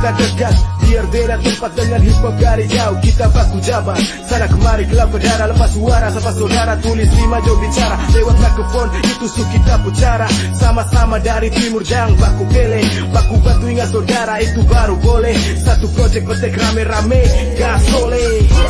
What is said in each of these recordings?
kita dekat, biar beda tempat dengan hip hop dari jauh. Kita baku jabat, sana kemari kelap berdarah. Lepas suara, sapa saudara, tulis rima jauh bicara. Lewat mikrofon, itu su kita pucara. Sama-sama dari timur jang, baku pele, baku batu ingat saudara, itu baru boleh. Satu project petek rame-rame, gas oleh.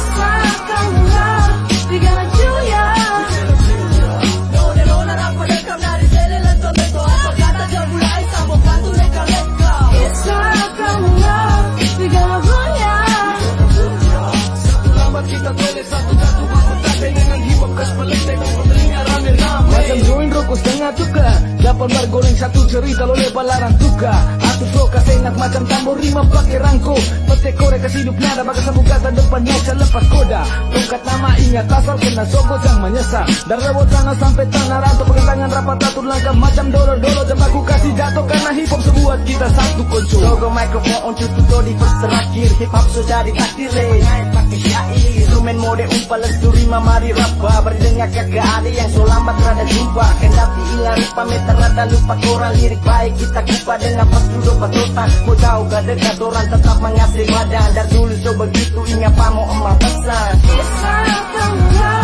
Macam join rokok setengah tuka, dapat bar goreng satu cerita lo lebar larang tuka. Atu flow kasih enak macam tambor rima pakai rangko. Petek korek kasih hidup nada, bagai sambung kata depannya selepas koda. Tongkat nama ingat asal kena sogo jangan menyesal. Dari lewat tangan sampai tanah rantau, pegang tangan rapat atur langkah macam dolor-dolor. Jam aku kasih jatuh karena hip hop sebuat kita satu konco. Logo mikrofon untuk tuto di first terakhir. Hip hop so jadi takdir naik pakai syair. Instrumen mode umpal lesu rima mari rapa. Berdengar kagak ada yang so lambat rada jumpa. Kendapi ingat ripa meter rada lupa korang. Lirik baik kita kupa dengan pas duduk patotan. Kau tahu gak dekat orang tetap mengasih badan. Dari dulu so begitu ingat pamo emak pesan.